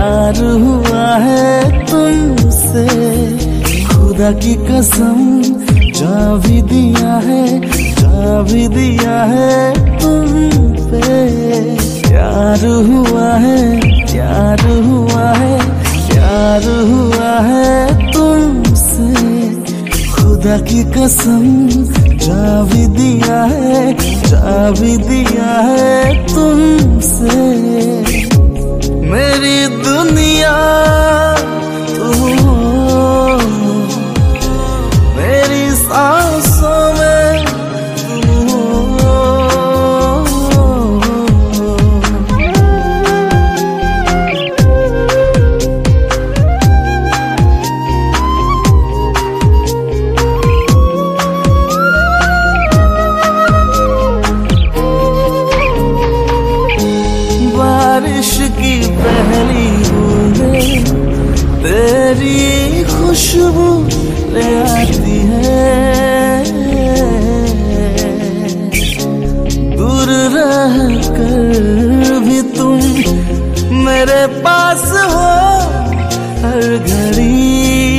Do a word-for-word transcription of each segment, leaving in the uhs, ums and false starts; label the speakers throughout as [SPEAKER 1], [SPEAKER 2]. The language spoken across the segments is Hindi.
[SPEAKER 1] प्यार हुआ है तुमसे, खुदा की कसम जा भी दिया है, जा भी दिया है तुम पे। प्यार हुआ है, प्यार हुआ है, प्यार हुआ है तुमसे, खुदा की कसम जा भी दिया है, जा भी दिया है तुमसे। मेरी दुनिया तुम हो, मेरी सांसों में तुम हो। बारिश की पहली बूंदें तेरी खुशबू ले आती है, दूर रह कर भी तुम मेरे पास हो हर घड़ी।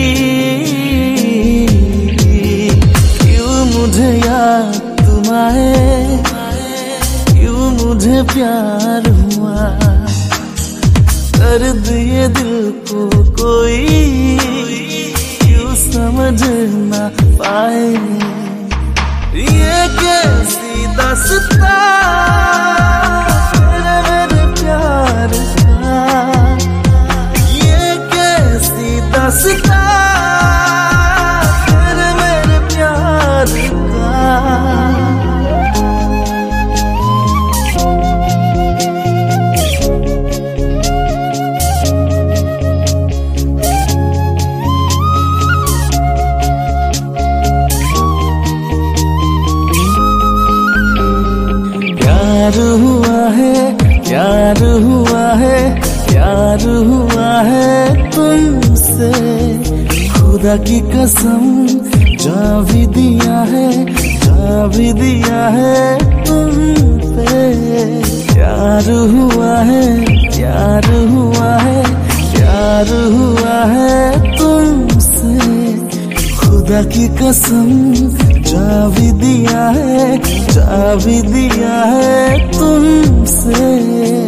[SPEAKER 1] क्यों मुझे याद तुम आए, क्यों मुझे प्यार हुआ, दर्द ये दिल को कोई क्यों समझ ना पाए। ये कैसी दास्तां तेरे मेरे प्यार का, ये कैसी दास्तां तेरे मेरे प्यार का। प्यार हुआ है, प्यार हुआ है, प्यार हुआ है तुमसे, खुदा की कसम जा भी दिया है, जा भी दिया है तुम पे। प्यार हुआ है, प्यार हुआ है, प्यार हुआ है तुमसे, खुदा की कसम जा भी दिया है, जा भी दिया है तुमसे।